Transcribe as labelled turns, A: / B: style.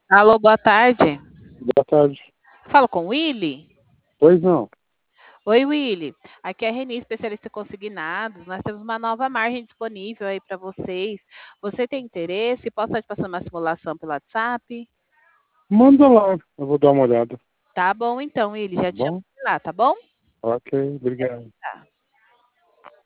A: Alô, boa tarde.
B: Boa tarde.
A: Falo com o Willy?
B: Pois não.
A: Oi, Willy. Aqui é a Reni, especialista em consignados. Nós temos uma nova margem disponível aí para vocês. Você tem interesse? Posso te passar uma simulação pelo WhatsApp?
B: Manda lá, eu vou dar uma olhada.
A: Tá bom, então, Willy.
B: Tá
A: Já te chamo
B: bom?
A: lá, tá bom?
B: Ok, obrigado.
A: Tá.